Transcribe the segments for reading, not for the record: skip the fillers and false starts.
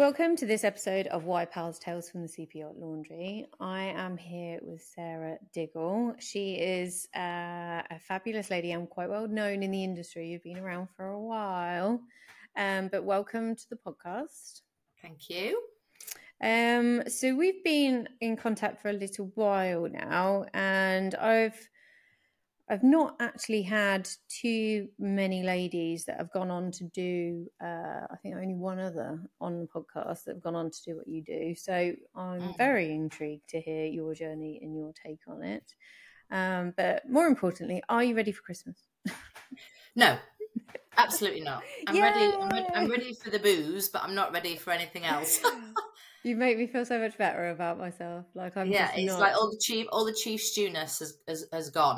Welcome to this episode of Why Pals Tales from the CP Yacht Laundry. I am here with Sarah Diggle. She is a fabulous lady and quite well known in the industry. You've been around for a while, but welcome to the podcast. Thank you. So we've been in contact for a little while now, and I've not actually had too many ladies that have gone on to do, I think only one other on the podcast that have gone on to do what you do. So I'm very intrigued to hear your journey and your take on it. But more importantly, are you ready for Christmas? No, absolutely not. I'm ready for the booze, but I'm not ready for anything else. You make me feel so much better about myself. Like I'm just it's not... like all the chief stewness has gone.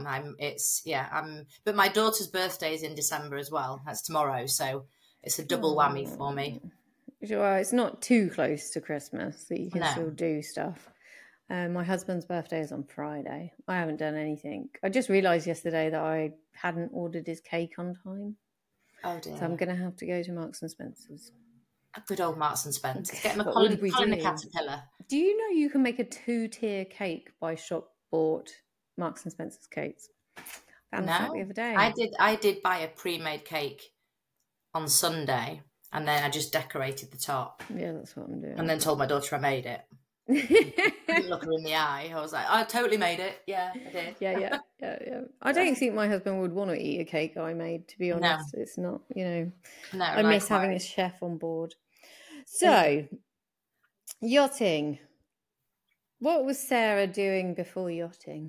But my daughter's birthday is in December as well. That's tomorrow, so it's a double whammy for me. Well, it's not too close to Christmas that you can still do stuff. My husband's birthday is on Friday. I haven't done anything. I just realised yesterday that I hadn't ordered his cake on time. Oh dear! So I'm going to have to go to Marks and Spencer's. Good old Marks and Spencer's. Get him a Colin the Caterpillar. Do you know you can make a 2-tier cake by shop bought Marks and Spencer's cakes? Found that the other day. I did buy a pre-made cake on Sunday, and then I just decorated the top. Yeah, that's what I'm doing. And then told my daughter I made it. I didn't look her in the eye. I was like, I totally made it. Yeah, I did. Yeah. I don't think my husband would want to eat a cake I made, to be honest. No. It's not, I miss having a chef on board. So, yachting. What was Sarah doing before yachting?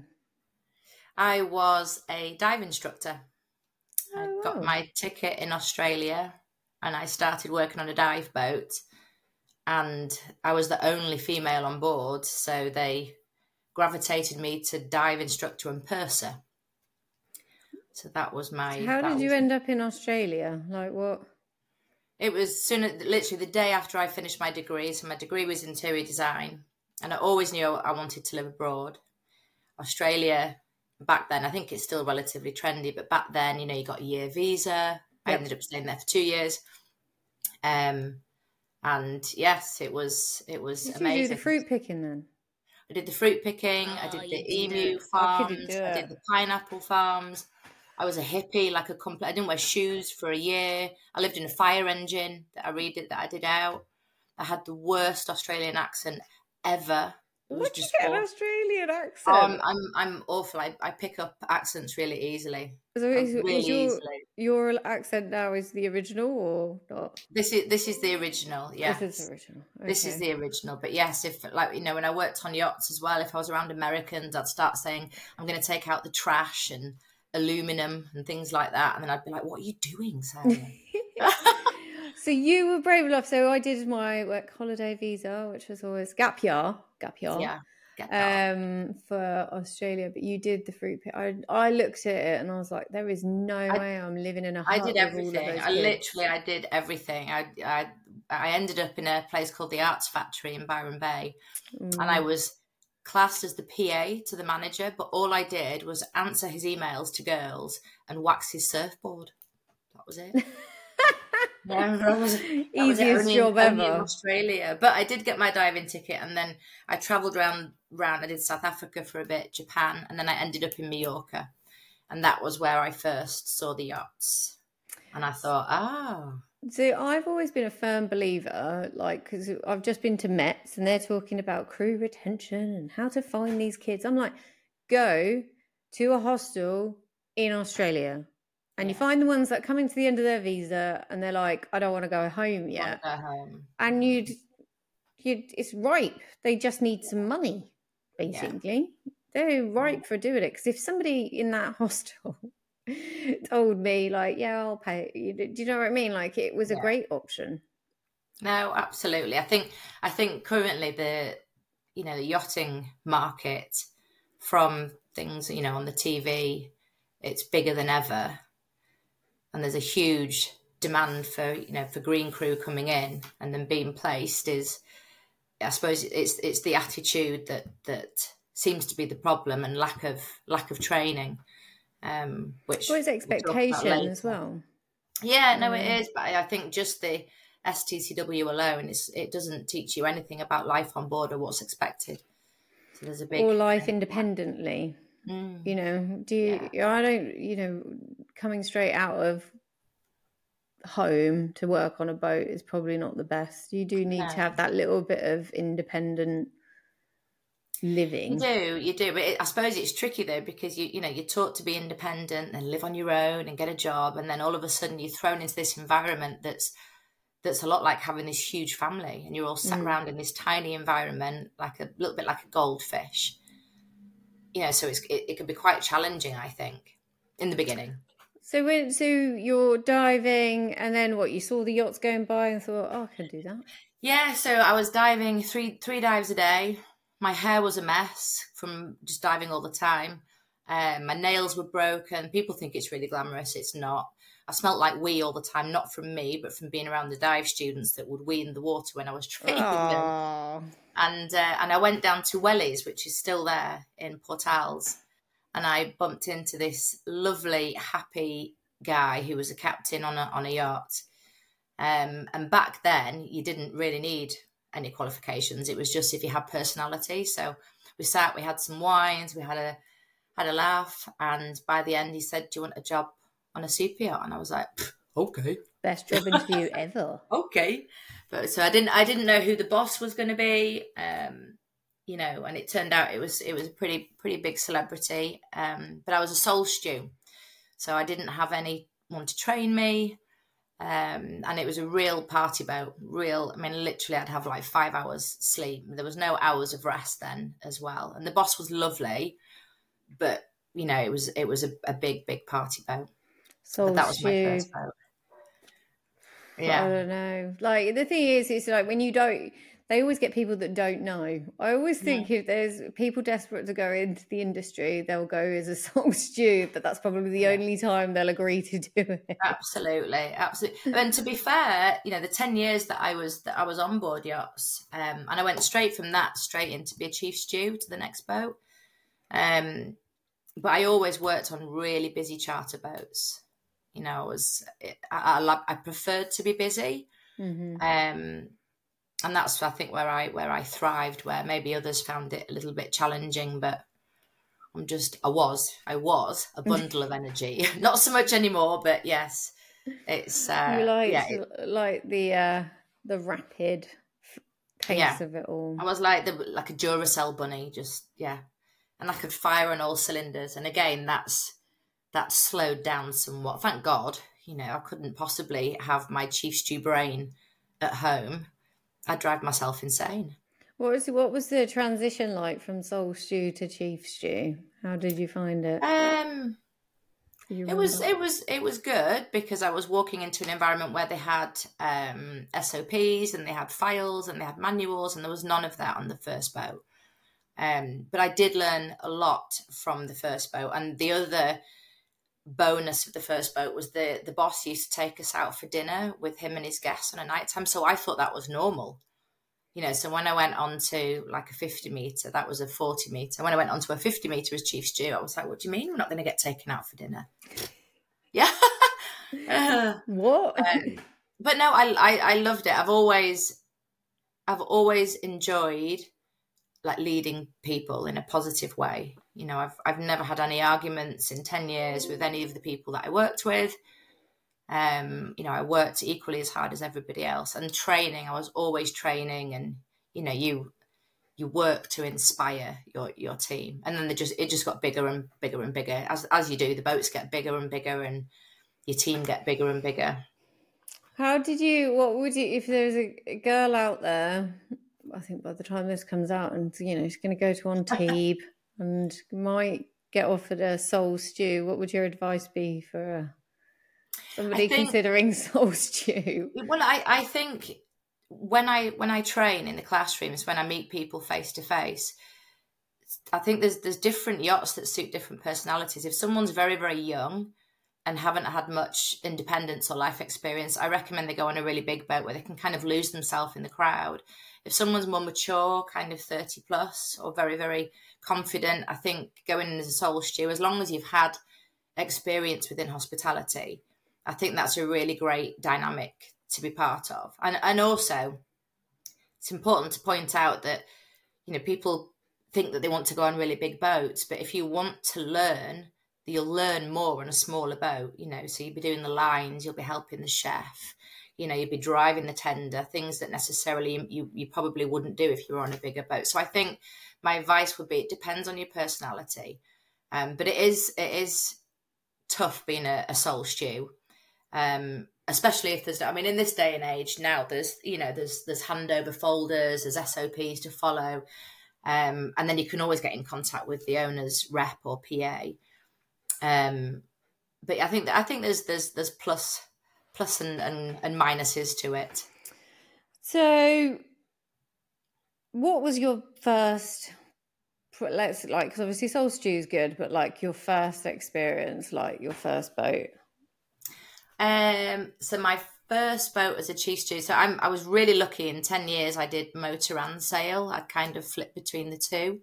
I was a dive instructor. I got my ticket in Australia and I started working on a dive boat. And I was the only female on board, so they gravitated me to dive instructor and purser. So that was my... How did you end up in Australia? Like what? It was literally the day after I finished my degree. So my degree was interior design. And I always knew I wanted to live abroad. Australia, back then, I think it's still relatively trendy, but back then, you got a year visa. Yep. I ended up staying there for 2 years. And yes, it was amazing. Did you do the fruit picking then? I did the fruit picking. I did the emu farms. I did the pineapple farms. I was a hippie, like I didn't wear shoes for a year. I lived in a fire engine that I did out. I had the worst Australian accent ever. What did you get an Australian accent? I'm awful. I pick up accents really easily. So easily. Your accent now is the original or not? This is the original. Yes. This is the original. Okay. This is the original. But yes, if when I worked on yachts as well, if I was around Americans, I'd start saying, I'm going to take out the trash and aluminum and things like that. And then I'd be like, what are you doing, Sarah? So you were brave enough. So I did my work holiday visa, which was always gap year. Yeah. For Australia, but you did the fruit pit. I looked at it and I was like, there is no way I'm living in a hut. I did everything. I did everything. I ended up in a place called the Arts Factory in Byron Bay, and I was classed as the PA to the manager, but all I did was answer his emails to girls and wax his surfboard. That was it. Easiest job ever in Australia. But I did get my diving ticket, and then I travelled around. I did South Africa for a bit, Japan, and then I ended up in Mallorca, and that was where I first saw the yachts. And I thought, So I've always been a firm believer, because I've just been to Mets, and they're talking about crew retention and how to find these kids. I'm like, go to a hostel in Australia. And you find the ones that come into the end of their visa and they're like, I don't want to go home yet. And it's ripe. They just need some money, basically. Yeah. They're ripe for doing it. Because if somebody in that hostel told me, I'll pay, do you know what I mean? It was a great option. No, absolutely. I think currently the yachting market, from things, on the TV, it's bigger than ever. And there's a huge demand for green crew coming in and then being placed. I suppose it's the attitude that seems to be the problem, and lack of training. Which it's expectation as well. Yeah, no, it is. But I think just the STCW alone, it doesn't teach you anything about life on board or what's expected. So there's a big... Or life independently. You know, I don't, coming straight out of home to work on a boat is probably not the best. You do need to have that little bit of independent living. You do. But I suppose it's tricky though, because you're taught to be independent and live on your own and get a job, and then all of a sudden you're thrown into this environment that's a lot like having this huge family, and you're all sat around in this tiny environment, like a little bit like a goldfish. So it can be quite challenging, I think, in the beginning. So you're diving, and then what? You saw the yachts going by and thought, "Oh, I can do that." Yeah. So I was diving three dives a day. My hair was a mess from just diving all the time. My nails were broken. People think it's really glamorous. It's not. I smelled like wee all the time, not from me, but from being around the dive students that would wee in the water when I was training them. And I went down to Wellies, which is still there in Port Al's, and I bumped into this lovely, happy guy who was a captain on a yacht. And back then, you didn't really need any qualifications. It was just if you had personality. So we had some wines, we had a laugh, and by the end, he said, "Do you want a job on a super yacht?" And I was like, "Okay." Best job interview ever. Okay. But so I didn't know who the boss was going to be, and it turned out it was a pretty big celebrity. But I was a sole stew, so I didn't have anyone to train me, and it was a real party boat. Literally, I'd have like 5 hours sleep. There was no hours of rest then as well. And the boss was lovely, but it was a big party boat. So that was my first boat. Yeah. I don't know. Like, the thing is, it's like when you don't, they always get people that don't know. I always think if there's people desperate to go into the industry, they'll go as a sole stew, but that's probably the only time they'll agree to do it. Absolutely. And to be fair, the 10 years that I was on board yachts, and I went straight from that straight into be a chief stew to the next boat. But I always worked on really busy charter boats. I preferred to be busy, and that's I think where I thrived. Where maybe others found it a little bit challenging, but I was a bundle of energy. Not so much anymore, but yes, it's like the rapid pace of it all. I was like a Duracell bunny, and I could fire on all cylinders. And again, that's slowed down somewhat. Thank God, I couldn't possibly have my chief stew brain at home. I'd drive myself insane. What was the transition like from sole stew to chief stew? How did you find it? It was good, because I was walking into an environment where they had SOPs and they had files and they had manuals, and there was none of that on the first boat. But I did learn a lot from the first boat, and the other bonus of the first boat was the boss used to take us out for dinner with him and his guests on a night time. So I thought that was normal, so when I went on to like a 50 metre, that was a 40 metre. When I went on to a 50 metre as chief stew, I was like, what do you mean we're not going to get taken out for dinner? Yeah. What? But no, I loved it. I've always enjoyed like leading people in a positive way. I've never had any arguments in 10 years with any of the people that I worked with. I worked equally as hard as everybody else, and training, I was always training, and you work to inspire your team, and then it just got bigger and bigger and bigger as you do. The boats get bigger and bigger, and your team get bigger and bigger. What would you, if there's a girl out there, I think by the time this comes out, and she's going to go to Antibes and might get offered a sole stew, what would your advice be for somebody considering sole stew? Well, I think when I train in the classrooms, when I meet people face to face, I think there's different yachts that suit different personalities. If someone's very, very young and haven't had much independence or life experience, I recommend they go on a really big boat where they can kind of lose themselves in the crowd. If someone's more mature, kind of 30 plus, or very, very confident, I think going in as a sole stew, as long as you've had experience within hospitality, I think that's a really great dynamic to be part of. And also, it's important to point out that, you know, people think that they want to go on really big boats, but if you want to learn, you'll learn more on a smaller boat, you know. So you'll be doing the lines, you'll be helping the chef, you know, you'll be driving the tender, things that necessarily you probably wouldn't do if you were on a bigger boat. So I think my advice would be, it depends on your personality. But it is tough being a sole stew. Especially if there's, I mean, in this day and age now, there's handover folders, there's SOPs to follow, and then you can always get in contact with the owner's rep or PA. But I think there's plus and minuses to it. So, what was your first? Because obviously sole stew is good, but like your first experience, like your first boat. So my first boat as a chief stew. So I was really lucky. In 10 years, I did motor and sail. I kind of flipped between the two.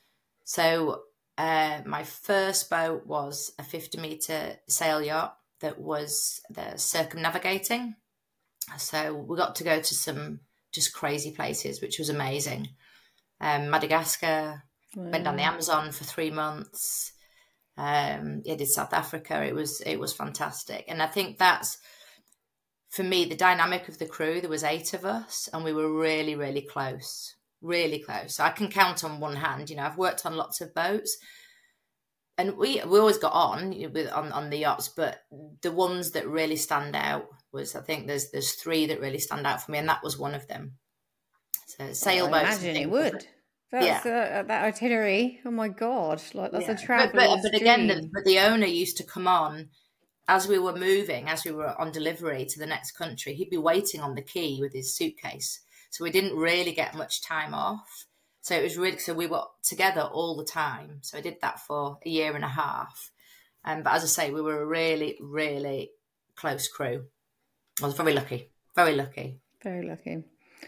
So my first boat was a 50-meter sail yacht that was the circumnavigating. So we got to go to some just crazy places, which was amazing. Madagascar, went down the Amazon for 3 months. Did South Africa. It was fantastic. And I think that's, for me, the dynamic of the crew. There was 8 of us and we were really, really close. Really close. So I can count on one hand. You know, I've worked on lots of boats and we always got on the yachts, but the ones that really stand out was, I think there's 3 that really stand out for me, and that was one of them. So sailboats. I imagine it would. That's that itinerary. Oh my God! Like that's a traveler's but again, the owner used to come on as we were moving, as we were on delivery to the next country. He'd be waiting on the quay with his suitcase, so we didn't really get much time off. So it was really, so we were together all the time. So I did that for a year and a half. But as I say, we were a really, really close crew. I was very lucky. Very lucky. Very lucky.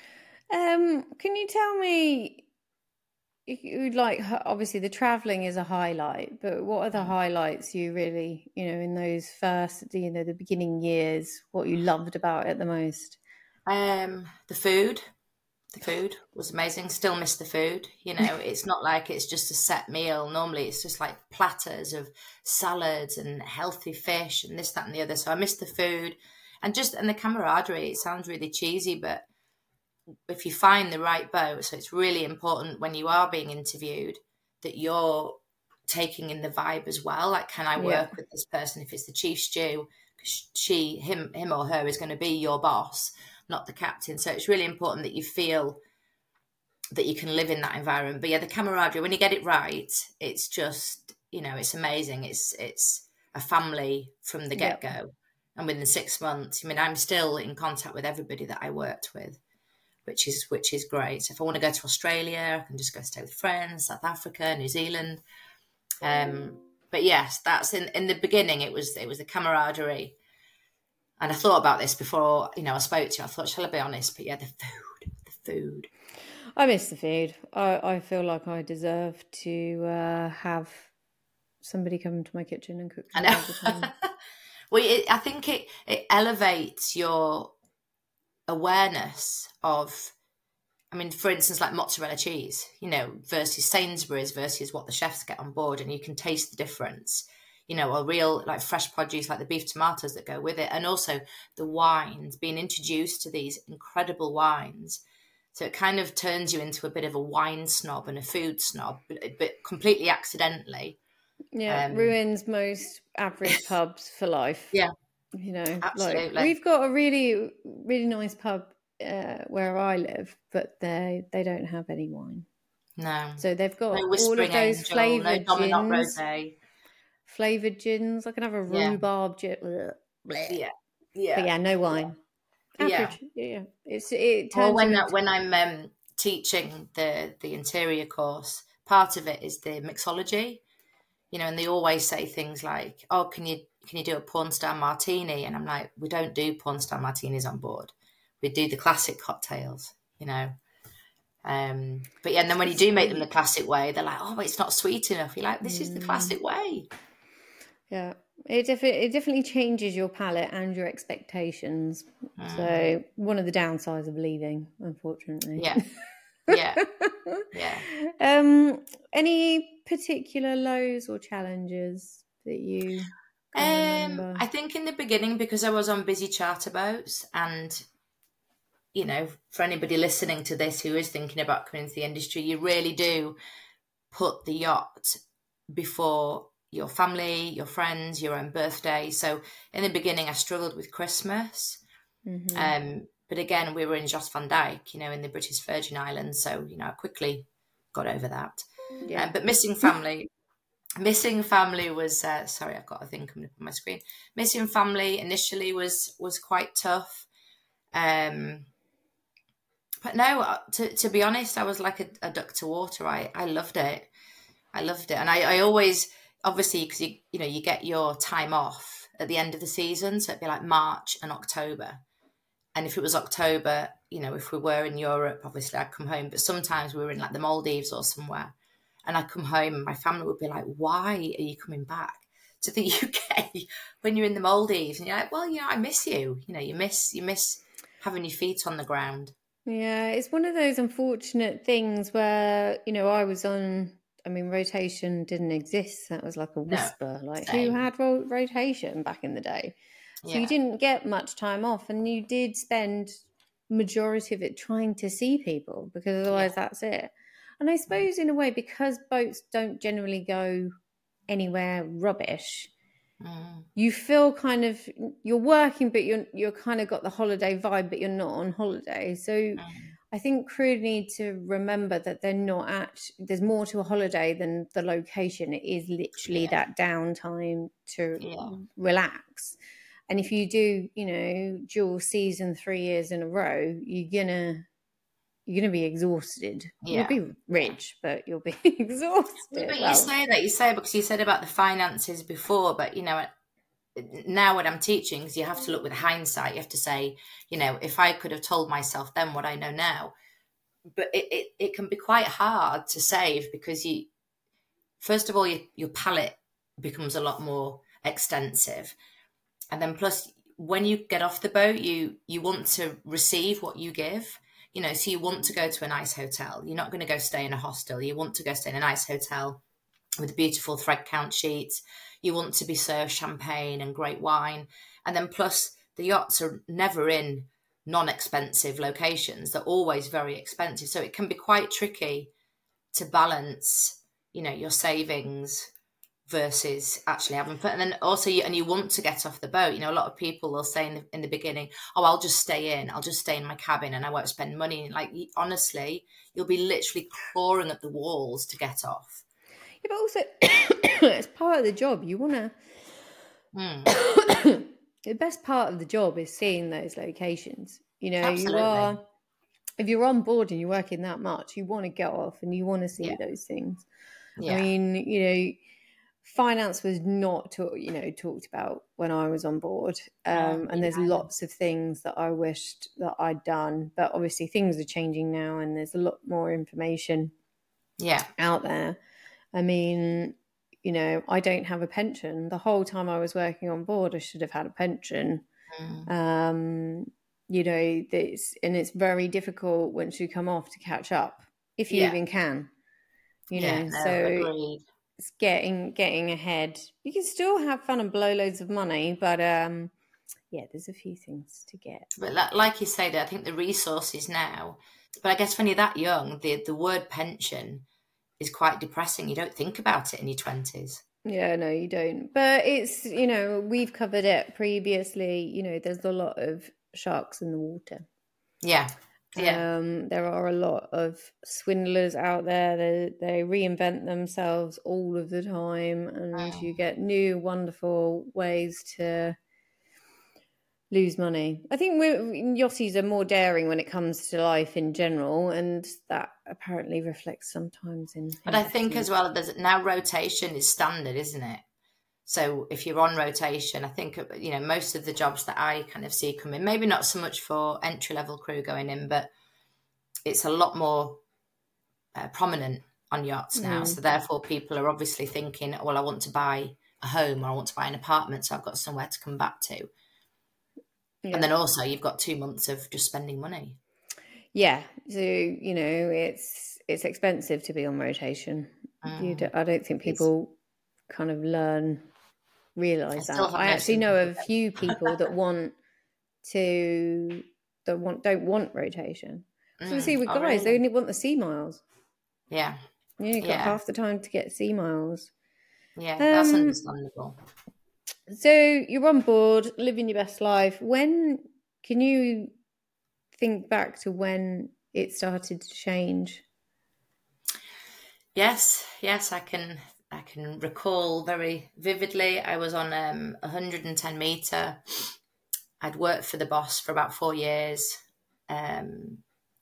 Can you tell me? Like, obviously the traveling is a highlight, but what are the highlights you really, you know, in those first, you know, the beginning years, what you loved about it the most? The food was amazing. Still miss the food. You know, it's not like it's just a set meal. Normally it's just like platters of salads and healthy fish and this, that and the other. So I miss the food and the camaraderie. It sounds really cheesy, but if you find the right boat, so it's really important when you are being interviewed that you're taking in the vibe as well. Like, can I work with this person? If it's the chief stew, him or her is going to be your boss, not the captain. So it's really important that you feel that you can live in that environment. But yeah, the camaraderie, when you get it right, it's just, you know, it's amazing. It's a family from the get-go. And within 6 months, I mean, I'm still in contact with everybody that I worked with, which is great. So if I want to go to Australia, I can just go stay with friends, South Africa, New Zealand. But yes, that's in the beginning, it was the camaraderie. And I thought about this before, you know, I spoke to you. I thought, shall I be honest? But yeah, the food. I miss the food. I feel like I deserve to have somebody come to my kitchen and cook for me all the time. Well, I think it elevates your awareness of, I mean, for instance, like mozzarella cheese, you know, versus Sainsbury's versus what the chefs get on board, and you can taste the difference, you know, or real like fresh produce like the beef tomatoes that go with it, and also the wines, being introduced to these incredible wines. So it kind of turns you into a bit of a wine snob and a food snob, but completely accidentally. Yeah, ruins most average pubs for life. Yeah. You know, absolutely. Like we've got a really, really nice pub where I live, but they don't have any wine. No. So they've got no all of those flavoured gins. Flavoured gins. I can have a rhubarb gin. Yeah. But yeah, no wine. Average. Yeah. It turns when I'm teaching the interior course, part of it is the mixology. You know, and they always say things like, "Oh, can you do a porn star martini?" And I'm like, "We don't do porn star martinis on board. We do the classic cocktails." You know, but yeah, and then when you do make them the classic way, they're like, "Oh, but it's not sweet enough." You're like, "This is the classic way." Yeah, It definitely changes your palate and your expectations. So one of the downsides of leaving, unfortunately. Yeah. Yeah. Yeah. Any particular lows or challenges that you can remember? I think in the beginning, because I was on busy charter boats, and for anybody listening to this who is thinking about coming into the industry, you really do put the yacht before your family, your friends, your own birthday. So in the beginning, I struggled with Christmas. But again, we were in Jos van Dijk, in the British Virgin Islands. So, I quickly got over that. Yeah. But missing family was, sorry, I've got a thing coming up on my screen. Missing family initially was quite tough. But no, to be honest, I was like a duck to water. I loved it. And I always, obviously, because you get your time off at the end of the season, so it'd be like March and October. And if it was October, if we were in Europe, obviously I'd come home. But sometimes we were in like the Maldives or somewhere, and I'd come home and my family would be like, "Why are you coming back to the UK when you're in the Maldives?" And you're like, "Well, I miss you. You miss having your feet on the ground." Yeah, it's one of those unfortunate things where, rotation didn't exist. That was like a whisper. Same. Who had rotation back in the day? So you didn't get much time off, and you did spend majority of it trying to see people, because otherwise that's it. And I suppose in a way, because boats don't generally go anywhere rubbish, you feel kind of, you're working, but you're kind of got the holiday vibe, but you're not on holiday. So I think crew need to remember that they're not there's more to a holiday than the location. It is literally that downtime to relax. And if you do, dual season 3 years in a row, you're gonna be exhausted. Yeah. You'll be rich, but you'll be exhausted. But you say because you said about the finances before, but now when I'm teaching, because you have to look with hindsight, you have to say, if I could have told myself then what I know now. But it can be quite hard to save, because first of all, your palette becomes a lot more extensive. And then plus, when you get off the boat, you want to receive what you give. So you want to go to a nice hotel. You're not going to go stay in a hostel. You want to go stay in a nice hotel with beautiful thread count sheets. You want to be served champagne and great wine. And then plus, the yachts are never in non-expensive locations. They're always very expensive. So it can be quite tricky to balance, your savings versus actually having fun. And then also, you want to get off the boat. A lot of people will say in the beginning, "Oh, I'll just stay in my cabin and I won't spend money." Like, honestly, you'll be literally clawing at the walls to get off. Yeah, but also, it's part of the job. You want to... The best part of the job is seeing those locations. Absolutely. If you're on board and you're working that much, you want to get off and you want to see those things. Yeah. I mean, finance was not talked about when I was on board, and there's lots of things that I wished that I'd done, but obviously things are changing now and there's a lot more information out there. I mean, I don't have a pension. The whole time I was working on board, I should have had a pension. It's very difficult once you come off to catch up, if you even can. Agreed. It's getting ahead. You can still have fun and blow loads of money, but there's a few things to get. But like you said, I think the resources now. But I guess when you're that young, the word pension is quite depressing. You don't think about it in your 20s. Yeah, no, you don't. But it's, we've covered it previously. There's a lot of sharks in the water. Yeah. There are a lot of swindlers out there. They reinvent themselves all of the time, and you get new wonderful ways to lose money. I think yachties are more daring when it comes to life in general, and that apparently reflects sometimes in... But I think as well, there's now rotation is standard, isn't it? So if you're on rotation, I think, most of the jobs that I kind of see come in, maybe not so much for entry-level crew going in, but it's a lot more prominent on yachts now. So therefore people are obviously thinking, well, I want to buy a home, or I want to buy an apartment, so I've got somewhere to come back to. Yeah. And then also you've got 2 months of just spending money. Yeah. So, you know, it's expensive to be on rotation. I don't think people kind of realise that. I actually know of a few people that don't want rotation. So see with guys, really? They only want the sea miles. Yeah. You've got half the time to get sea miles. Yeah, that's understandable. So you're on board, living your best life. When can you think back to when it started to change? Yes, I can recall very vividly. I was on 110 meter. I'd worked for the boss for about 4 years, and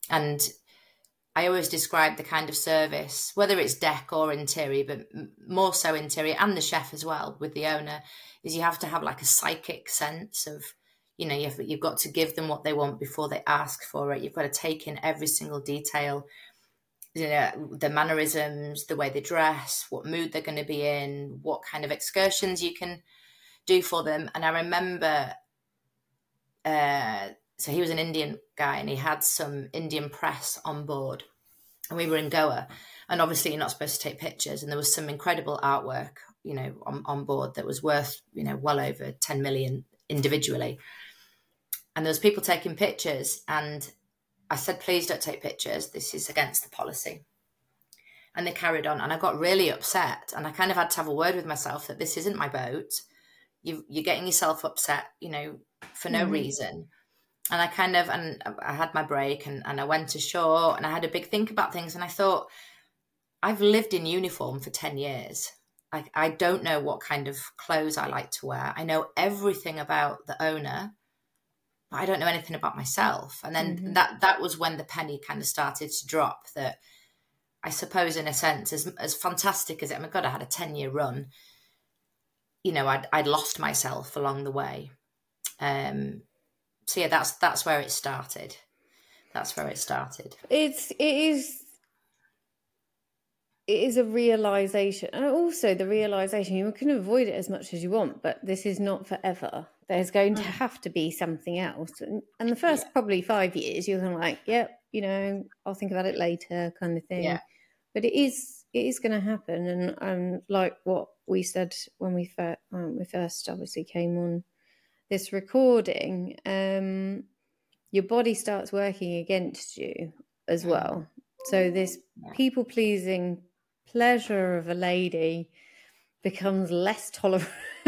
I always describe the kind of service, whether it's deck or interior, but more so interior, and the chef as well with the owner, is you have to have like a psychic sense of, you know, you've got to give them what they want before they ask for it. You've got to take in every single detail, you know, the mannerisms, the way they dress, what mood they're going to be in, what kind of excursions you can do for them. And I remember, so he was an Indian guy and he had some Indian press on board, and we were in Goa, and obviously you're not supposed to take pictures, and there was some incredible artwork, you know, on board that was worth, you know, well over 10 million individually. And there was people taking pictures, and I said, please don't take pictures. This is against the policy. And they carried on, and I got really upset, and I kind of had to have a word with myself that this isn't my boat. You're getting yourself upset, you know, for no reason. And I had my break, and I went ashore, and I had a big think about things. And I thought, I've lived in uniform for 10 years. I don't know what kind of clothes I like to wear. I know everything about the owner, but I don't know anything about myself. And then that was when the penny kind of started to drop, that I suppose in a sense, as fantastic as it, my God, I had a 10-year run, you know, I'd lost myself along the way. So yeah, that's where it started. It is a realization, and also the realization you can avoid it as much as you want, but this is not forever. There's going to have to be something else, and the first probably 5 years you're kind of like, yep, you know, I'll think about it later, kind of thing. But it is going to happen, and like what we said when we first obviously came on this recording, your body starts working against you as well. So this people-pleasing pleasure of a lady becomes less tolerant.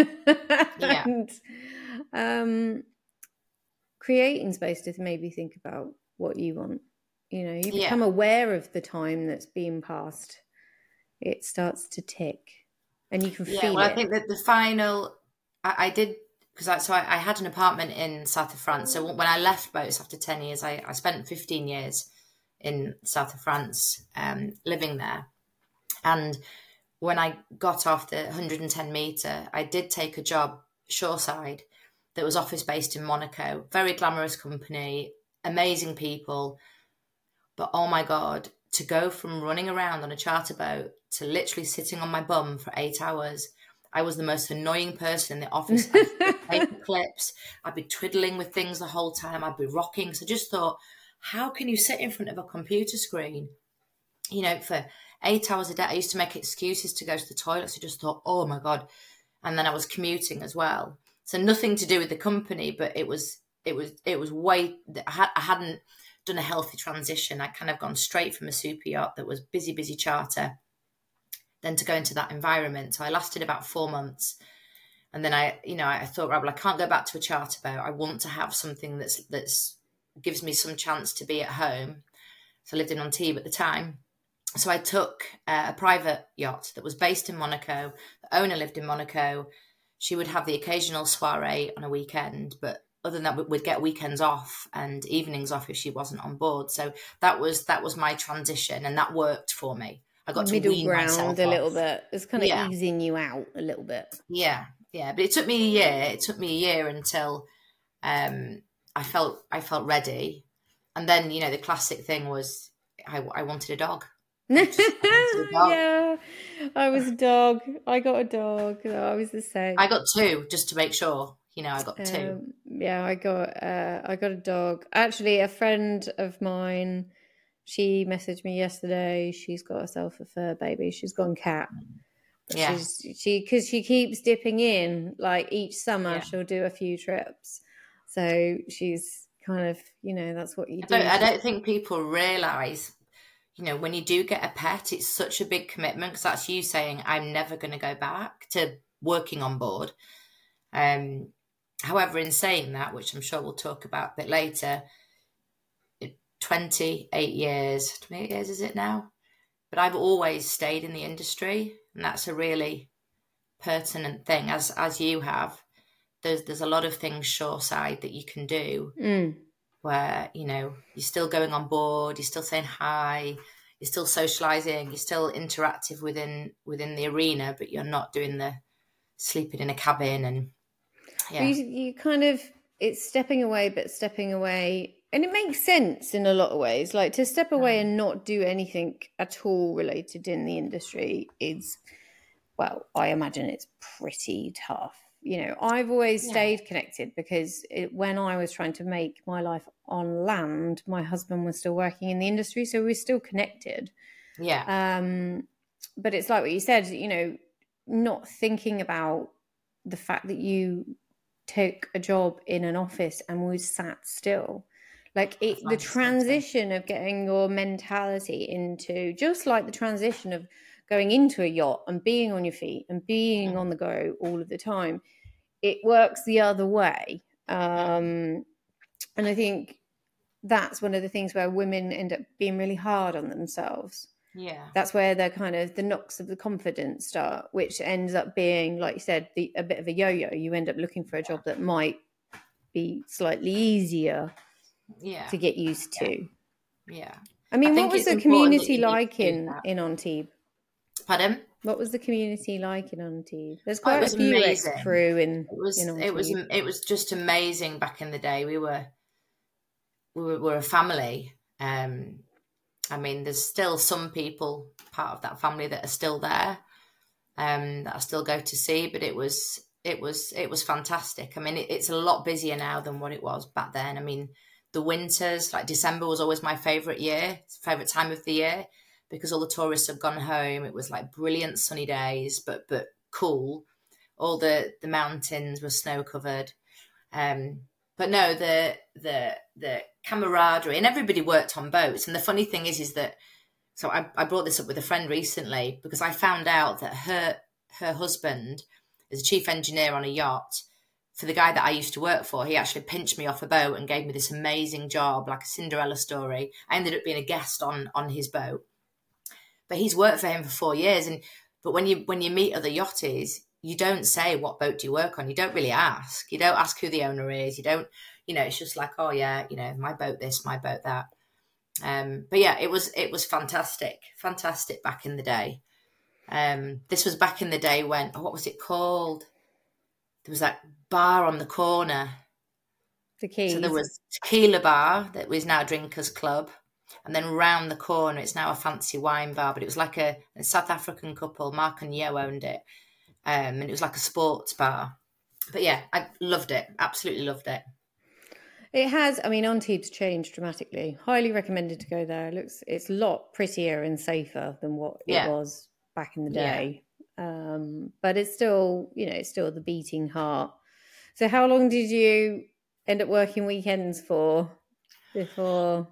And creating space to maybe think about what you want. You know, you become aware of the time that's being passed. It starts to tick, and you can feel it. I think that the final, I did, because I had an apartment in south of France. So when I left boats after 10 years, I spent 15 years in south of France, living there. And when I got off the 110 meter, I did take a job shoreside that was office based in Monaco. Very glamorous company, amazing people. But oh my God, to go from running around on a charter boat to literally sitting on my bum for 8 hours, I was the most annoying person in the office. I'd paper clips, I'd be twiddling with things the whole time, I'd be rocking. So I just thought, how can you sit in front of a computer screen, you know, for 8 hours a day? I used to make excuses to go to the toilet. So I just thought, oh my God. And then I was commuting as well. So nothing to do with the company, but it was way, I hadn't done a healthy transition. I'd kind of gone straight from a super yacht that was busy charter, then to go into that environment. So I lasted about 4 months. And then I thought, right, well, I can't go back to a charter boat. I want to have something that's gives me some chance to be at home. So I lived in Antibes at the time. So I took a private yacht that was based in Monaco. The owner lived in Monaco. She would have the occasional soiree on a weekend, but other than that, we'd get weekends off and evenings off if she wasn't on board. So that was my transition, and that worked for me. I got to wean myself a little bit. It's kind of easing you out a little bit. Yeah. But it took me a year. It took me a year until I felt ready. And then, you know, the classic thing was I wanted a dog. Yeah, I was a dog. I got a dog. I was the same. I got two just to make sure. I got two. Yeah, I got a dog. Actually, a friend of mine, she messaged me yesterday. She's got herself a fur baby. She's gone cat. But Yeah. because she keeps dipping in, like each summer Yeah. she'll do a few trips. So she's kind of, that's what you do. I don't think people realise, when you do get a pet, it's such a big commitment, because that's you saying, I'm never going to go back to working on board. However, in saying that, which I'm sure we'll talk about a bit later, 28 years is it now? But I've always stayed in the industry, and that's a really pertinent thing, as you have. There's a lot of things shoreside that you can do where, you're still going on board, you're still saying hi, you're still socializing, you're still interactive within the arena, but you're not doing the sleeping in a cabin. And you kind of, it's stepping away, and it makes sense in a lot of ways. Like, to step away and not do anything at all related in the industry is, well, I imagine it's pretty tough. I've always stayed connected because when I was trying to make my life on land, my husband was still working in the industry, so we were still connected. Yeah. But it's like what you said, not thinking about the fact that you took a job in an office and was sat still. Like, the transition of getting your mentality into, just like the transition of going into a yacht and being on your feet and being on the go all of the time, it works the other way. And I think that's one of the things where women end up being really hard on themselves. Yeah. That's where the knocks of the confidence start, which ends up being, like you said, a bit of a yo-yo. You end up looking for a job that might be slightly easier to get used to. Yeah. I mean, what was the community like in Antibes? Pardon? What was the community like in Antibes? There's quite a few ex-crew in Antibes. It was just amazing back in the day. We were a family. I mean, there's still some people part of that family that are still there, that I still go to see. But it was fantastic. I mean, it's a lot busier now than what it was back then. I mean, the winters, like December, was always my favourite time of the year, because all the tourists had gone home. It was like brilliant sunny days, but cool. All the mountains were snow covered. But no, the camaraderie, and everybody worked on boats. And the funny thing is that, so I brought this up with a friend recently, because I found out that her husband is a chief engineer on a yacht for the guy that I used to work for. He actually pinched me off a boat and gave me this amazing job, like a Cinderella story. I ended up being a guest on his boat, but he's worked for him for 4 years. But when you meet other yachties, you don't say, what boat do you work on? You don't really ask. You don't ask who the owner is. You don't, it's just like, oh yeah, my boat this, my boat that. But yeah, it was fantastic back in the day. This was back in the day when, what was it called? There was that bar on the corner. The Keys. So there was Tequila Bar that was now Drinkers Club. And then round the corner, it's now a fancy wine bar. But it was like a South African couple, Mark and Yo owned it. And it was like a sports bar. But yeah, I loved it. Absolutely loved it. It has. I mean, Antibes changed dramatically. Highly recommended to go there. It's a lot prettier and safer than what it was back in the day. But it's still, it's still the beating heart. So how long did you end up working weekends for before?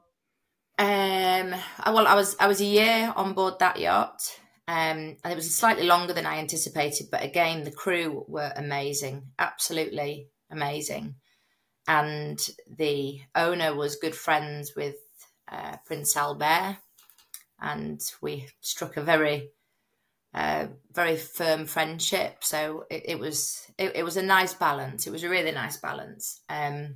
Well, I was a year on board that yacht. And it was slightly longer than I anticipated, but again, the crew were amazing, absolutely amazing. And the owner was good friends with Prince Albert, and we struck a very, very firm friendship. So it was a nice balance. It was a really nice balance. And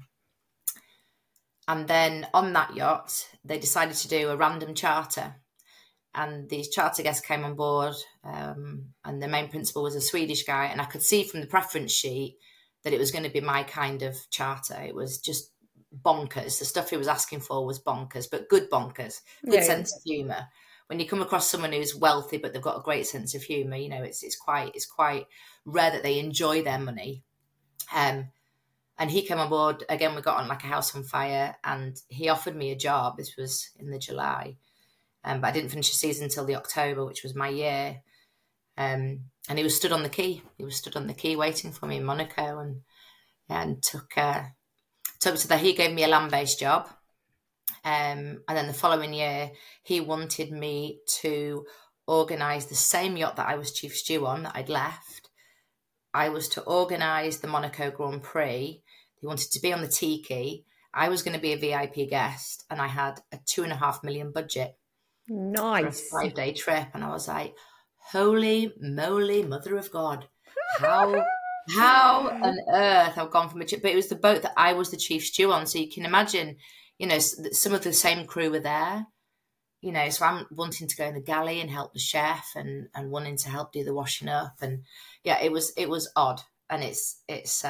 then on that yacht, they decided to do a random charter. And these charter guests came on board, and the main principal was a Swedish guy. And I could see from the preference sheet that it was going to be my kind of charter. It was just bonkers. The stuff he was asking for was bonkers, but good bonkers, good sense of humour, when you come across someone who's wealthy but they've got a great sense of humour, you know, it's quite rare that they enjoy their money. And he came on board again. We got on like a house on fire, and he offered me a job. This was in the July, but I didn't finish the season until the October, which was my year. And he was stood on the quay. He was stood on the quay waiting for me in Monaco, and took to that. He gave me a land-based job. And then the following year, he wanted me to organise the same yacht that I was chief stew on, that I'd left. I was to organise the Monaco Grand Prix. He wanted to be on the Tiki. I was going to be a VIP guest, and I had a $2.5 million budget. Nice. For a 5-day trip. And I was like, holy moly, mother of God. How on earth I've gone from a trip? But it was the boat that I was the chief stew on. So you can imagine, you know, some of the same crew were there. You know, so I'm wanting to go in the galley and help the chef, and wanting to help do the washing up. And yeah, it was odd. And it's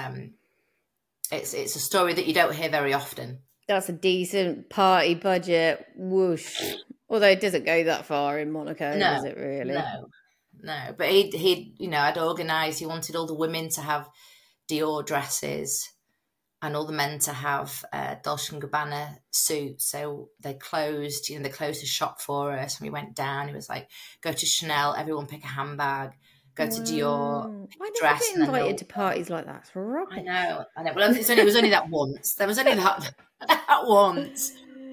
a story that you don't hear very often. That's a decent party budget. Whoosh. Although it doesn't go that far in Monaco, does it really? No. But he you know, I'd organised, he wanted all the women to have Dior dresses and all the men to have Dolce & Gabbana suits. So they closed the shop for us, and we went down. He was like, go to Chanel, everyone pick a handbag. Go to Dior, I never get invited to parties like that. It's rubbish. I know. Well, it was only that once. There was only that once.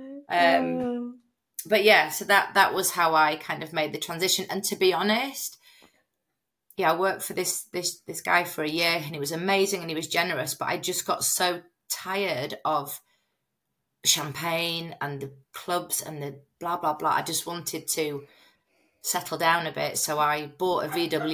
But yeah, so that was how I kind of made the transition. And to be honest, yeah, I worked for this guy for a year, and he was amazing and he was generous. But I just got so tired of champagne and the clubs and the blah blah blah. I just wanted to settle down a bit. So I bought a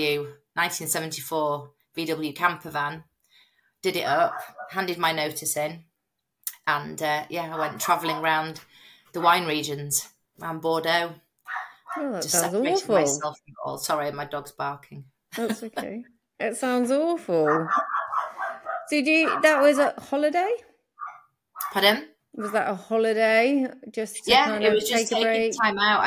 1974 VW camper van, did it up, handed my notice in, and I went travelling around the wine regions, around Bordeaux. Oh, that sounds awful. Myself from it all. Sorry, my dog's barking. That's okay. It sounds awful. So that was a holiday? Pardon? Was that a holiday? Just to it was just taking time out.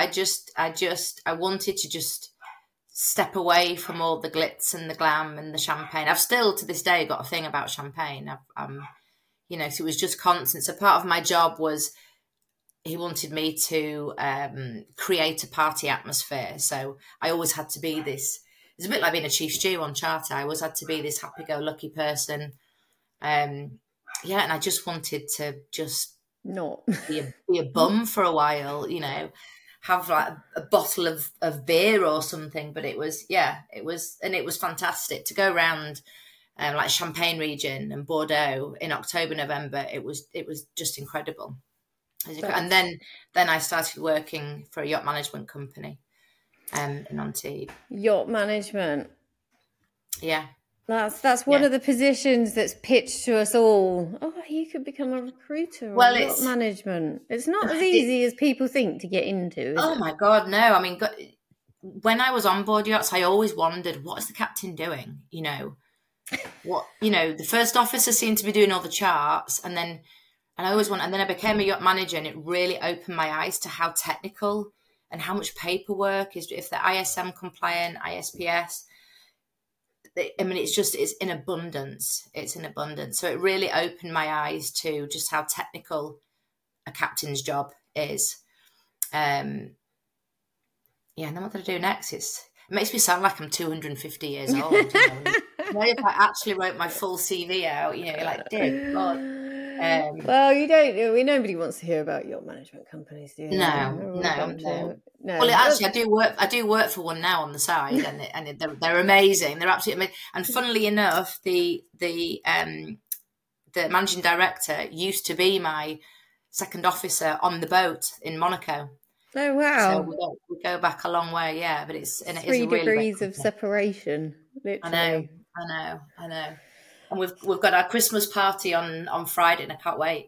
I wanted to just step away from all the glitz and the glam and the champagne. I've still to this day got a thing about champagne. So it was just constant. So part of my job was, he wanted me to create a party atmosphere. So I always had to be this. It's a bit like being a chief stew on charter. I always had to be this happy-go-lucky person. And I just wanted to just not be a bum for a while, you know, have like a bottle of beer or something. But it was fantastic to go around like Champagne region and Bordeaux in October, November. It was just incredible. And then I started working for a yacht management company in Antibes. Yacht management. Yeah. That's one of the positions that's pitched to us all. Oh, you could become a recruiter. Well, yacht management. It's not as easy as people think to get into. Oh my God, no! I mean, when I was on board yachts, I always wondered, what is the captain doing? You know, the first officer seemed to be doing all the charts, and then I became a yacht manager, and it really opened my eyes to how technical and how much paperwork is. If they're ISM compliant, ISPS. I mean, it's in abundance. It's in abundance. So it really opened my eyes to just how technical a captain's job is. And then what did I do next? It makes me sound like I'm 250 years old. If I actually wrote my full CV out, you're like, dear God. Well, you don't. Nobody wants to hear about yacht management companies, do you? No. Well, actually, I do work for one now on the side, and they're amazing. They're absolutely amazing. And funnily enough, the managing director used to be my second officer on the boat in Monaco. Oh wow! So we go back a long way, yeah. But it is 3 degrees of separation. Literally. I know. And we've got our Christmas party on Friday, and I can't wait.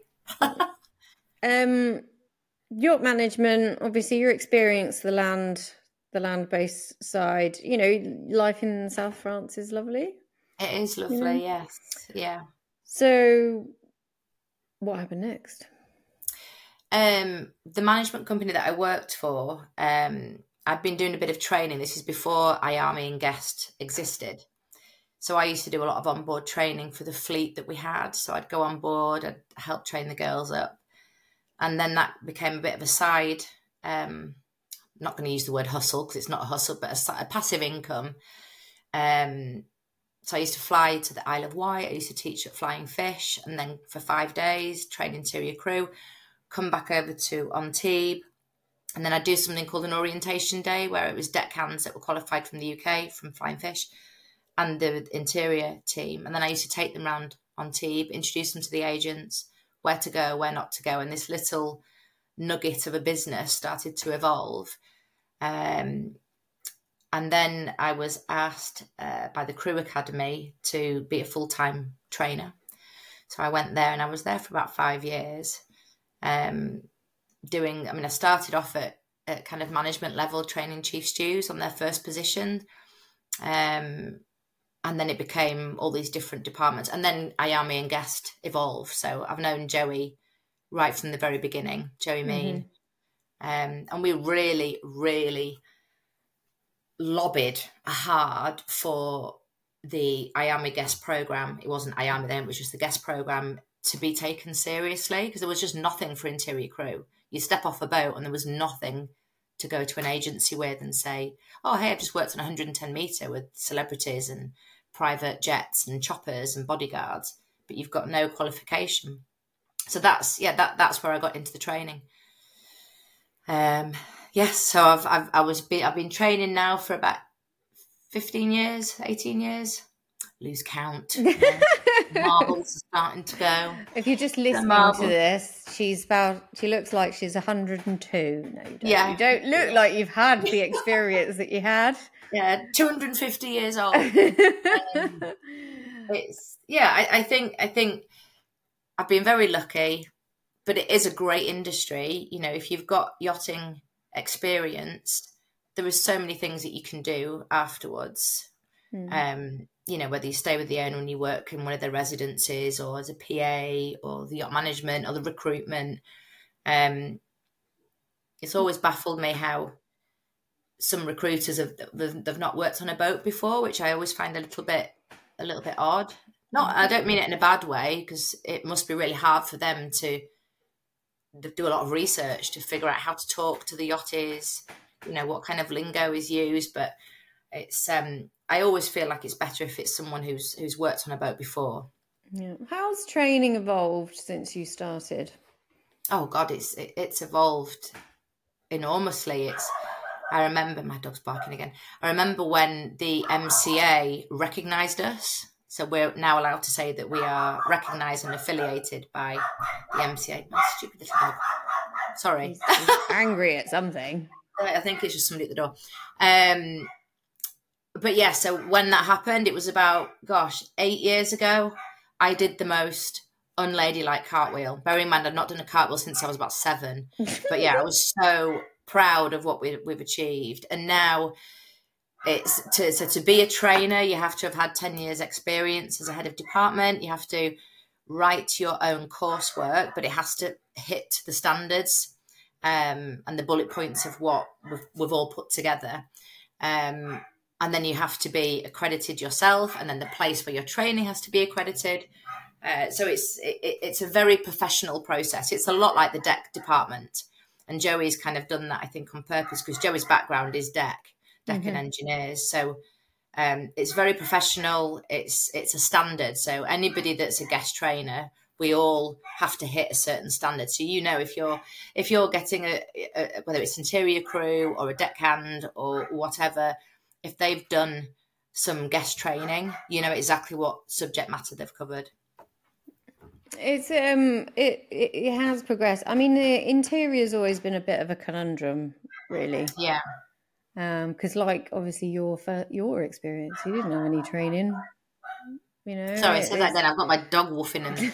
Yacht management, obviously your experience, the land-based side, life in South France is lovely. It is lovely, yes. Yeah. So what happened next? The management company that I worked for, I'd been doing a bit of training. This is before iArmy and Guest existed. So I used to do a lot of onboard training for the fleet that we had. So I'd go on board, I'd help train the girls up. And then that became a bit of a side, I'm not going to use the word hustle because it's not a hustle, but a passive income. So I used to fly to the Isle of Wight. I used to teach at Flying Fish, and then for 5 days, train interior crew, come back over to Antibes. And then I'd do something called an orientation day where it was deckhands that were qualified from the UK, from Flying Fish, and the interior team. And then I used to take them around Antibes, introduce them to the agents, where to go, where not to go. And this little nugget of a business started to evolve. And then I was asked by the Crew Academy to be a full-time trainer. So I went there, and I was there for about 5 years. I started off at kind of management level, training chief stews on their first position. And then it became all these different departments. And then iArmy and Guest evolved. So I've known Joey right from the very beginning, Joey Mean. And we really, really lobbied hard for the iArmy Guest program. It wasn't iArmy then, it was just the Guest program to be taken seriously, because there was just nothing for interior crew. You step off a boat and there was nothing to go to an agency with and say, oh, hey, I've just worked on 110 metre with celebrities and private jets and choppers and bodyguards, but you've got no qualification. So that's where I got into the training. So I've been training now for about 15 years, 18 years. Lose count. Marbles are starting to go. If you're just listening to this, she looks like she's 102. No, you don't. Yeah. You don't look like you've had the experience that you had. Yeah, 250 years old. I think I've been very lucky, but it is a great industry. You know, if you've got yachting experience, there is so many things that you can do afterwards. Whether you stay with the owner and you work in one of their residences, or as a PA, or the yacht management, or the recruitment. It's always baffled me how some recruiters they've not worked on a boat before, which I always find a little bit odd. I don't mean it in a bad way, because it must be really hard for them to do a lot of research to figure out how to talk to the yachties, what kind of lingo is used. But it's I always feel like it's better if it's someone who's worked on a boat before. Yeah. How's training evolved since you started? Oh God, it's evolved enormously. I remember, my dog's barking again. I remember when the MCA recognised us. So we're now allowed to say that we are recognised and affiliated by the MCA. My stupid little dog. Sorry. He's angry at something. I think it's just somebody at the door. But yeah, so when that happened, it was about, 8 years ago. I did the most unladylike cartwheel. Bearing in mind, I'd not done a cartwheel since I was about 7. But yeah, I was so proud of what we've achieved. And now it's to be a trainer, you have to have had 10 years experience as a head of department. You have to write your own coursework, but it has to hit the standards and the bullet points of what we've all put together. And then you have to be accredited yourself, and then the place where you're training has to be accredited. So it's a very professional process. It's a lot like the deck department. And Joey's kind of done that, I think, on purpose, because Joey's background is deck and engineers. So it's very professional. It's a standard. So anybody that's a guest trainer, we all have to hit a certain standard. So if you're getting whether it's interior crew or a deckhand or whatever, if they've done some guest training, you know exactly what subject matter they've covered. It's it has progressed. I mean, the interior's always been a bit of a conundrum, really. Yeah. Because obviously your experience, you didn't have any training. Sorry, I said that then. I've got my dog woofing in.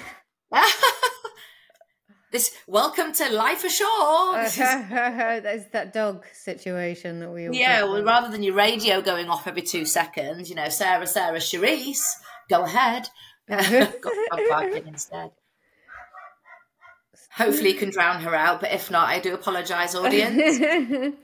Welcome to life ashore. There's that dog situation that we all. Yeah, well, rather than your radio going off every 2 seconds, Sarah, Charisse, go ahead. Got barking instead. Hopefully you can drown her out, but if not, I do apologise, audience.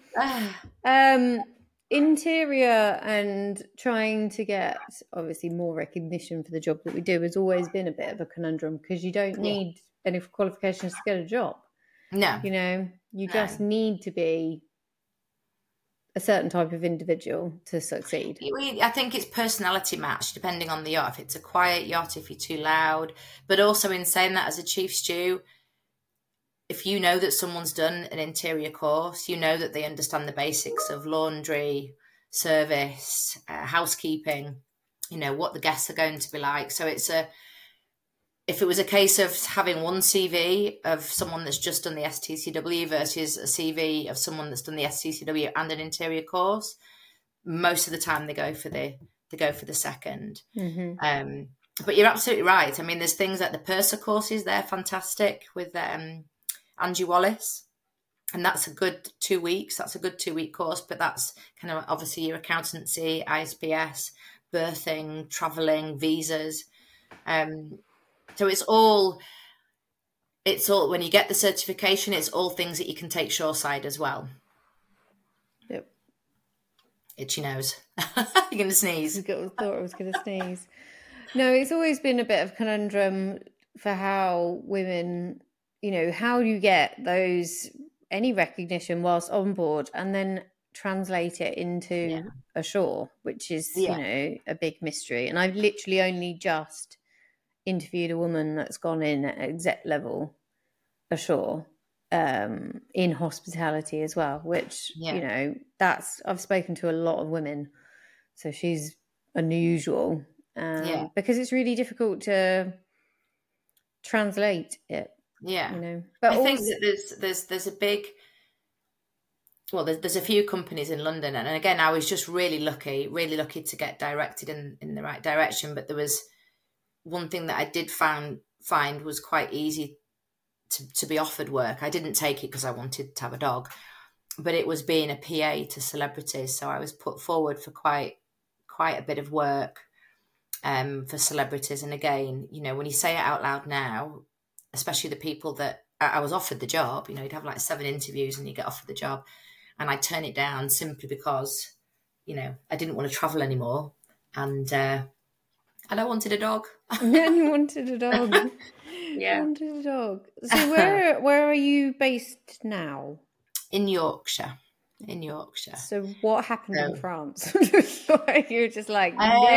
Interior and trying to get obviously more recognition for the job that we do has always been a bit of a conundrum, because you don't need any qualifications to get a job. No. You know, you just need to be a certain type of individual to succeed. I think it's personality match depending on the yacht. If it's a quiet yacht, if you're too loud. But also in saying that, as a chief stew, if you know that someone's done an interior course, you know that they understand the basics of laundry, service, housekeeping, you know, what the guests are going to be like. So if it was a case of having one CV of someone that's just done the STCW versus a CV of someone that's done the STCW and an interior course, most of the time they go for the second. Mm-hmm. But you're absolutely right. I mean, there's things like the Purser courses, they're fantastic with Angie Wallace. And that's a good 2 weeks. That's a good 2-week course, but that's kind of obviously your accountancy, ISPS, birthing, traveling, visas. So it's all when you get the certification, it's all things that you can take shoreside as well. Yep. Itchy nose. You're going to sneeze. I thought I was going to sneeze. No, it's always been a bit of a conundrum for how women, you know, how you get any recognition whilst on board and then translate it into ashore, which is, you know, a big mystery. And I've literally only just interviewed a woman that's gone in at exec level ashore, in hospitality as well, which, you know, I've spoken to a lot of women, so she's unusual, because it's really difficult to translate it. Yeah, you know. But I think that there's a big, well, there's a few companies in London, and again, I was just really lucky to get directed in the right direction. But there was one thing that I did find was quite easy to be offered work. I didn't take it because I wanted to have a dog, but it was being a PA to celebrities. So I was put forward for quite a bit of work for celebrities. And again, you know, when you say it out loud now, especially the people that I was offered the job, you know, you'd have like 7 interviews and you get offered the job, and I turn it down simply because, you know, I didn't want to travel anymore, and I wanted a dog. And you wanted a dog. Yeah. Wanted a dog. So where are you based now? In Yorkshire. So what happened in France? You're just like,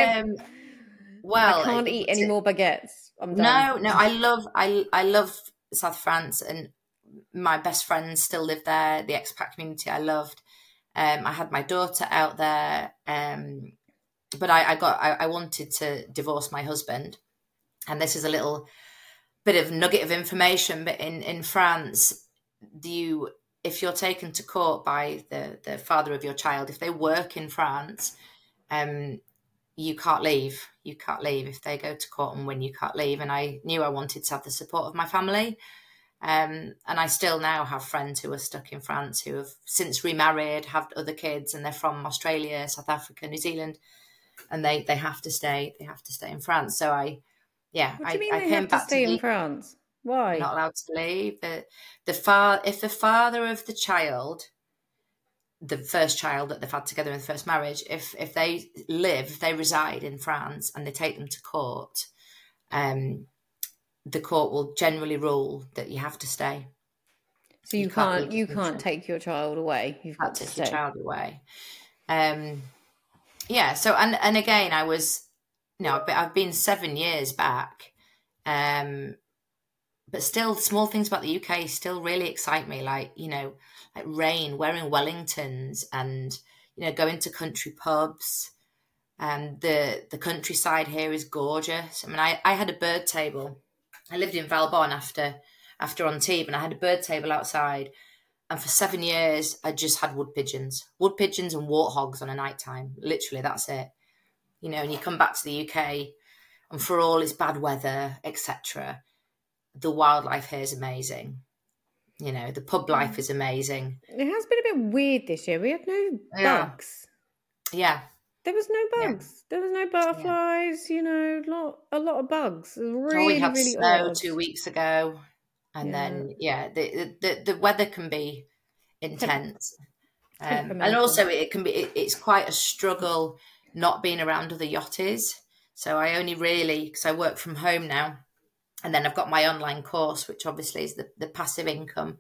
well, I can't eat any more baguettes. I'm done. No, I love South France, and my best friends still live there. The expat community I loved. I had my daughter out there, but I wanted to divorce my husband, and this is a little bit of nugget of information. But in France, if you're taken to court by the father of your child, if they work in France, you can't leave. You can't leave if they go to court and win. You can't leave. And I knew I wanted to have the support of my family. And I still now have friends who are stuck in France who have since remarried, have other kids, and they're from Australia, South Africa, New Zealand, and they have to stay. They have to stay in France. So What do you mean they came have back to stay in France? Why? Not allowed to leave. If the father of the child, the first child that they've had together in the first marriage, if they reside in France and they take them to court, the court will generally rule that you have to stay. So you can't take your child away. You've got to stay. Take your child away. Yeah. So and again, I was, you know, I've been 7 years back, but still, small things about the UK still really excite me. Like, you know, like rain, wearing Wellingtons, and, you know, going to country pubs. And the countryside here is gorgeous. I mean, I had a bird table. I lived in Valbonne after Antibes, and I had a bird table outside. And for 7 years, I just had wood pigeons and warthogs on a night time. Literally, that's it. You know, and you come back to the UK, and for all its bad weather, etc., the wildlife here is amazing. You know, the pub life is amazing. It has been a bit weird this year. We had no bugs. Yeah. There was no bugs. Yeah. There was no butterflies. Yeah. You know, a lot of bugs. Really, we had really snow odd. 2 weeks ago. And then the weather can be intense, and also it can be it's quite a struggle not being around other yachties. So I only really, because I work from home now, and then I've got my online course, which obviously is the passive income.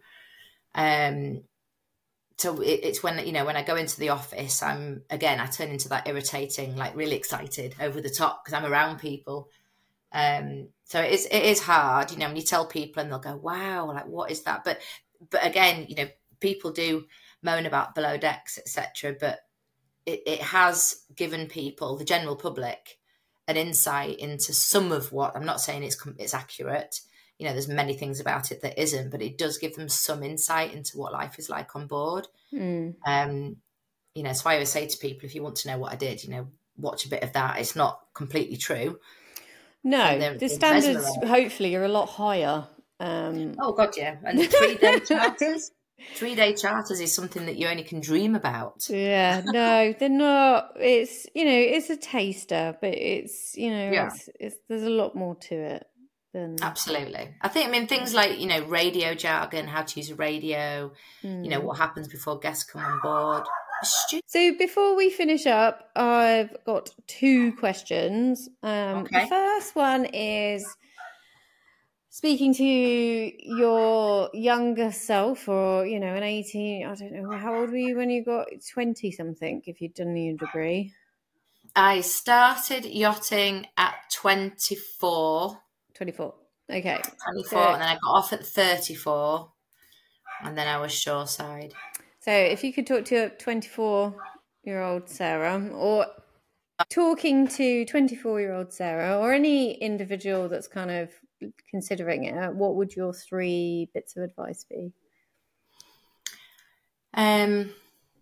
So it's when, you know, when I go into the office, I turn into that irritating, like really excited, over the top, because I'm around people. So it is hard, you know, when you tell people and they'll go, wow, like what is that? But again, you know, people do moan about below decks, etc. But it has given people, the general public, an insight into some of what, I'm not saying it's accurate. You know, there's many things about it that isn't, but it does give them some insight into what life is like on board. You know, so I always say to people, if you want to know what I did, you know, watch a bit of that. It's not completely true. No, the standards hopefully are a lot higher. Oh God, yeah. And 3-day charters. 3-day charters is something that you only can dream about. Yeah, no, they're not. It's, you know, it's a taster, but it's, you know, it's there's a lot more to it than. Absolutely. I mean, things like, you know, radio jargon, how to use a radio, you know, what happens before guests come on board. So before we finish up, I've got 2 questions. The first one is, speaking to your younger self, or, you know, an 18, I don't know, how old were you when you got 20 something, if you'd done your degree? I started yachting at 24. 24. Okay. 24, and then I got off at 34, and then I was shoreside. So if you could talk to a 24-year-old Sarah, or talking to 24-year-old Sarah, or any individual that's kind of considering it, what would your 3 bits of advice be? Don't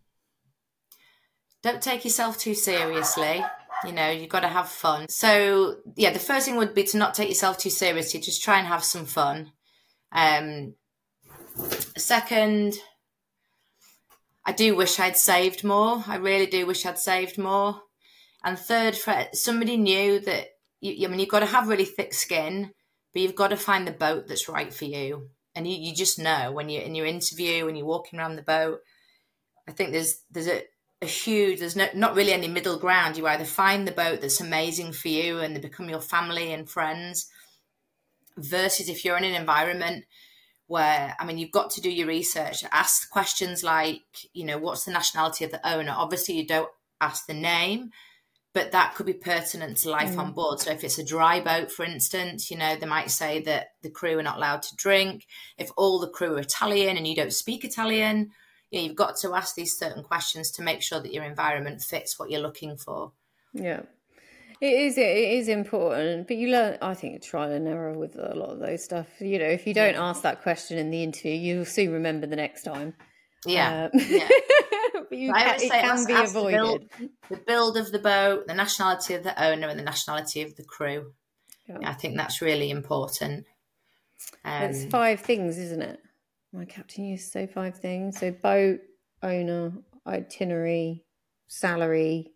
take yourself too seriously. You know, you've got to have fun. So, yeah, the first thing would be to not take yourself too seriously. Just try and have some fun. Second, I do wish I'd saved more. I really do wish I'd saved more. And third, for somebody new, that I mean, you've got to have really thick skin, but you've got to find the boat that's right for you. And you just know when you're in your interview, when you're walking around the boat. I think there's a huge, there's not really any middle ground. You either find the boat that's amazing for you and they become your family and friends, versus if you're in an environment where, I mean, you've got to do your research, ask questions like, you know, what's the nationality of the owner? Obviously you don't ask the name, but that could be pertinent to life on board. So if it's a dry boat, for instance, you know, they might say that the crew are not allowed to drink. If all the crew are Italian and you don't speak Italian, you know, you've got to ask these certain questions to make sure that your environment fits what you're looking for. Yeah, it is important, but you learn, I think, trial and error with a lot of those stuff. You know, if you don't ask that question in the interview, you'll soon remember the next time. Yeah. But it can be avoided. The build of the boat, the nationality of the owner, and the nationality of the crew. Yeah. I think that's really important. It's 5 things, isn't it? My captain used to say 5 things. So boat, owner, itinerary, salary.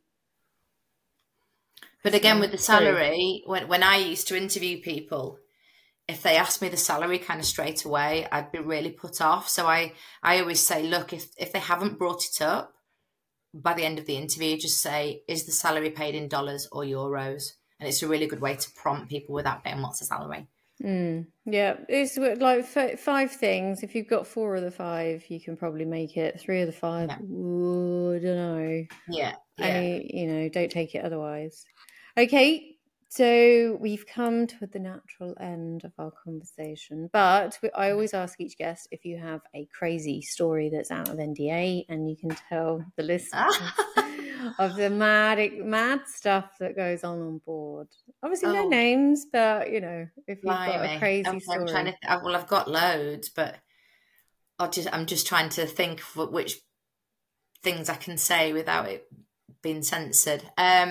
But again, with the salary, when I used to interview people, if they asked me the salary kind of straight away, I'd be really put off. So I always say, look, if they haven't brought it up by the end of the interview, just say, is the salary paid in dollars or euros? And it's a really good way to prompt people without getting what's the salary. Yeah, it's like 5 things. If you've got 4 of the 5, you can probably make it. 3 of the 5, I don't know. Yeah. You know, don't take it otherwise. Okay, so we've come to the natural end of our conversation, but I always ask each guest if you have a crazy story that's out of NDA and you can tell the listeners of the mad stuff that goes on board. Obviously, no names, but, you know, if you've got a crazy story. I'm trying to well, I've got loads, but I'm just trying to think of which things I can say without it being censored.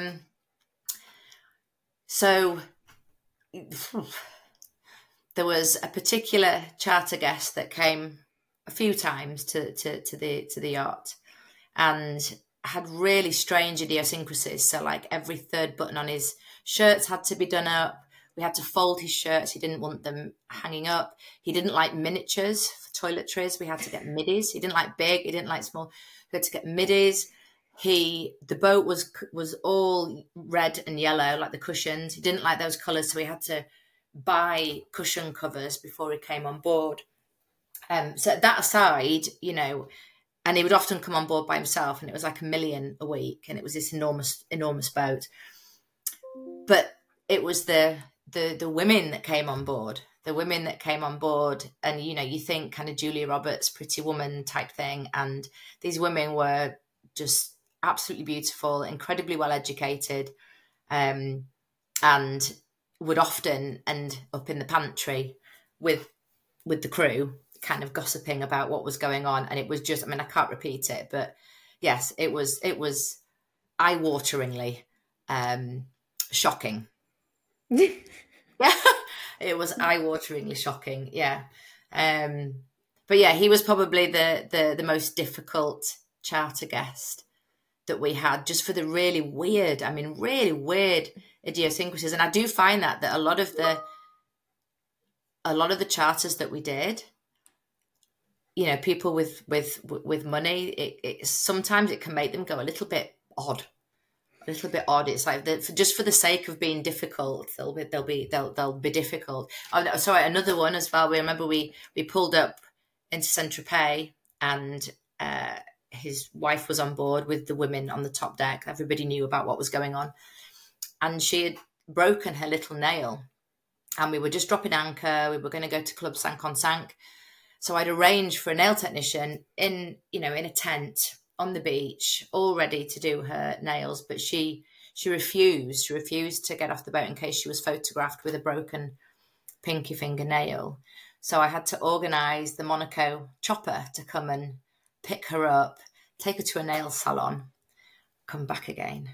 So there was a particular charter guest that came a few times to the yacht and had really strange idiosyncrasies. So like every 3rd button on his shirts had to be done up. We had to fold his shirts. He didn't want them hanging up. He didn't like miniatures for toiletries. We had to get middies. He didn't like big. He didn't like small. We had to get middies. The boat was all red and yellow, like the cushions. He didn't like those colours, so we had to buy cushion covers before he came on board. So that aside, you know, and he would often come on board by himself, and it was like $1 million a week, and it was this enormous boat. But it was the women that came on board. The women that came on board, and you know, you think kind of Julia Roberts, Pretty Woman type thing, and these women were just absolutely beautiful, incredibly well educated, and would often end up in the pantry with the crew, kind of gossiping about what was going on. And it was just, I mean, I can't repeat it, but yes, it was eye-wateringly shocking. Yeah, it was eye-wateringly shocking. Yeah. But yeah, he was probably the most difficult charter guest that we had, just for the really weird idiosyncrasies. And I do find that a lot of the charters that we did, you know, people with money, it sometimes it can make them go a little bit odd. It's like just for the sake of being difficult, they'll be difficult. Oh, no, sorry, another one as well. We remember we pulled up into Saint-Tropez, and his wife was on board with the women on the top deck. Everybody knew about what was going on, and she had broken her little nail, and we were just dropping anchor. We were going to go to Club Cinq-on-Cinq, so I'd arranged for a nail technician in a tent on the beach, all ready to do her nails, but she refused. She refused to get off the boat in case she was photographed with a broken pinky finger nail. So I had to organise the Monaco chopper to come and pick her up, take her to a nail salon, come back again.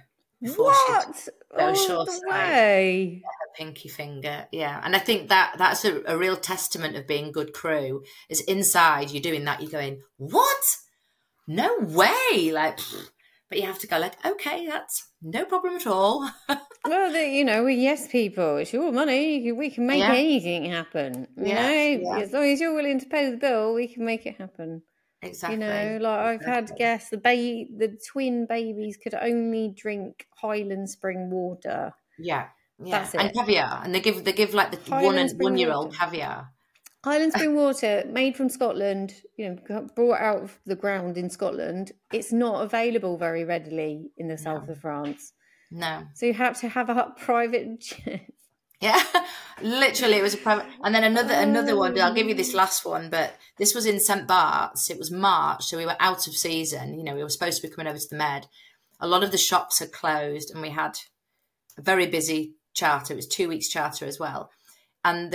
What? All the way? Her pinky finger, yeah. And I think that's a real testament of being good crew. Is inside you're doing that, you're going, what? No way! Like, but you have to go like, okay, that's no problem at all. Well, we're yes people. It's your money. We can make anything happen. You know, as long as you're willing to pay the bill, we can make it happen. Exactly. You know, like I've had guests, the twin babies could only drink Highland spring water. Yeah. That's it. And caviar, and they give like the Highland 1-year-old caviar. Highland spring water, made from Scotland, brought out of the ground in Scotland. It's not available very readily in the south of France. No. So you have to have a private jet. Yeah, literally, it was a private. And then another one. I'll give you this last one, but this was in St. Bart's. It was March, so we were out of season. You know, we were supposed to be coming over to the Med. A lot of the shops had closed, and we had a very busy charter. It was 2 weeks charter as well. And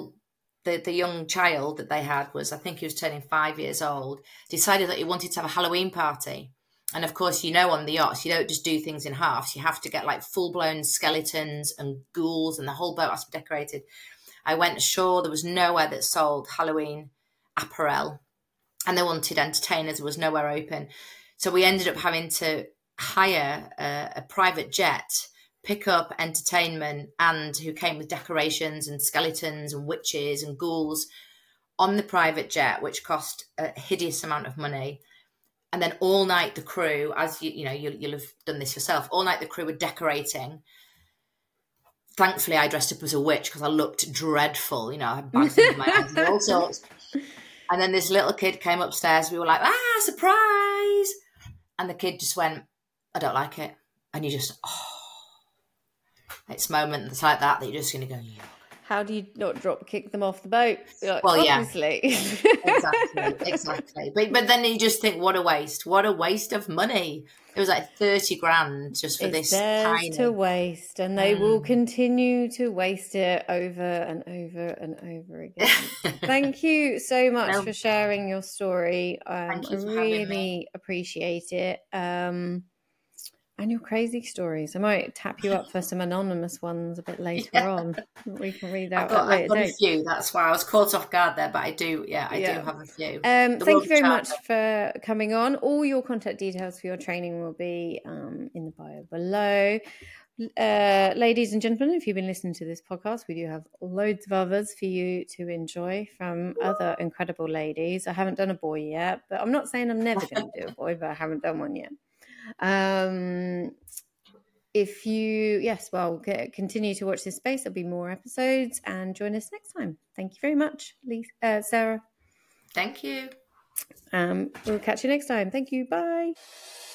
the young child that they had was, I think he was turning 5 years old, decided that he wanted to have a Halloween party. And of course, on the yachts, you don't just do things in halves. You have to get like full-blown skeletons and ghouls, and the whole boat has to be decorated. I went ashore. There was nowhere that sold Halloween apparel, and they wanted entertainers. There was nowhere open. So we ended up having to hire a private jet, pick up entertainment, and who came with decorations and skeletons and witches and ghouls on the private jet, which cost a hideous amount of money. And then all night the crew, as you'll have done this yourself, all night the crew were decorating. Thankfully, I dressed up as a witch because I looked dreadful. I had bags under my eyes and all sorts. And then this little kid came upstairs. We were like, surprise! And the kid just went, I don't like it. And you just, it's moments like that you're just going to go, yeah. How do you not drop kick them off the boat? Like, well, obviously. Yeah. Exactly. But then you just think, what a waste of money. It was like 30 grand just for this tiny to waste, and they will continue to waste it over and over and over again. Thank you so much for sharing your story. Thank you for really having me. Appreciate it. And your crazy stories. I might tap you up for some anonymous ones a bit later on. We can read out at a later date. I've got a few. That's why I was caught off guard there, but I do. Yeah, I do have a few. Thank you very much for coming on. All your contact details for your training will be in the bio below. ladies and gentlemen, if you've been listening to this podcast, we do have loads of others for you to enjoy from other incredible ladies. I haven't done a boy yet, but I'm not saying I'm never going to do a boy, but I haven't done one yet. If you, continue to watch this space. There'll be more episodes, and join us next time. Thank you very much, Sarah. Thank you. We'll catch you next time. Thank you. Bye.